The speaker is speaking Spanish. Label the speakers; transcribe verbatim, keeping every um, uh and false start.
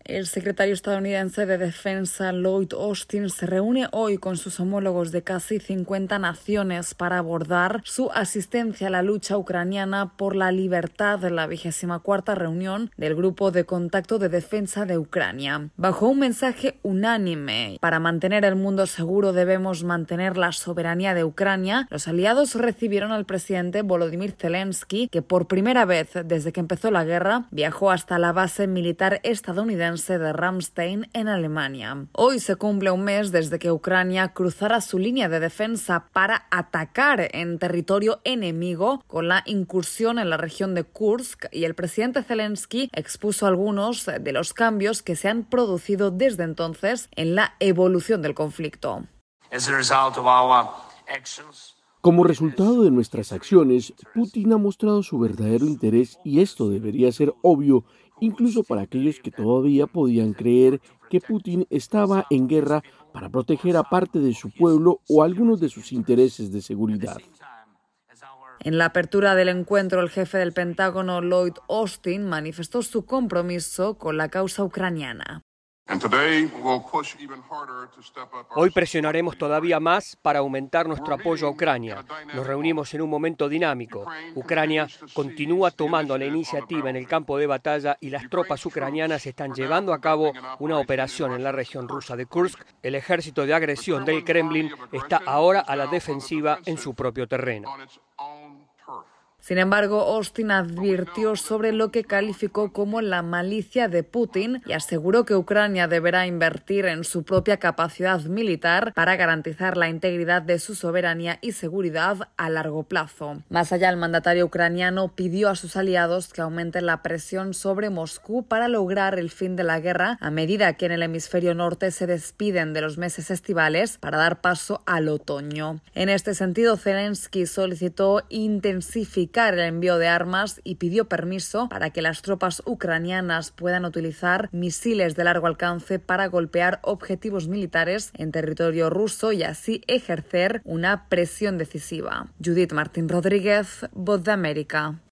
Speaker 1: El secretario estadounidense de Defensa, Lloyd Austin, se reúne hoy con sus homólogos de casi cincuenta naciones para abordar su asistencia a la lucha ucraniana por la libertad en la vigésima cuarta reunión del Grupo de Contacto de Defensa de Ucrania. Bajo un mensaje unánime: para mantener el mundo seguro debemos mantener la soberanía de Ucrania, los aliados recibieron al presidente Volodymyr Zelensky, que por primera vez desde que empezó la guerra viajó hasta la base militar estadounidense de Ramstein en Alemania. Hoy se cumple un mes desde que Ucrania cruzara su línea de defensa para atacar en territorio enemigo con la incursión en la región de Kursk, y el presidente Zelensky expuso algunos de los cambios que se han producido desde entonces en la evolución del conflicto.
Speaker 2: Como resultado de nuestras acciones, Putin ha mostrado su verdadero interés, y esto debería ser obvio incluso para aquellos que todavía podían creer que Putin estaba en guerra para proteger a parte de su pueblo o algunos de sus intereses de seguridad.
Speaker 1: En la apertura del encuentro, el jefe del Pentágono, Lloyd Austin, manifestó su compromiso con la causa ucraniana.
Speaker 3: Hoy presionaremos todavía más para aumentar nuestro apoyo a Ucrania. Nos reunimos en un momento dinámico. Ucrania continúa tomando la iniciativa en el campo de batalla y las tropas ucranianas están llevando a cabo una operación en la región rusa de Kursk. El ejército de agresión del Kremlin está ahora a la defensiva en su propio terreno.
Speaker 1: Sin embargo, Austin advirtió sobre lo que calificó como la malicia de Putin y aseguró que Ucrania deberá invertir en su propia capacidad militar para garantizar la integridad de su soberanía y seguridad a largo plazo. Más allá, el mandatario ucraniano pidió a sus aliados que aumenten la presión sobre Moscú para lograr el fin de la guerra a medida que en el hemisferio norte se despiden de los meses estivales para dar paso al otoño. En este sentido, Zelensky solicitó intensificar el envío de armas y pidió permiso para que las tropas ucranianas puedan utilizar misiles de largo alcance para golpear objetivos militares en territorio ruso y así ejercer una presión decisiva. Judith Martín Rodríguez, Voz de América.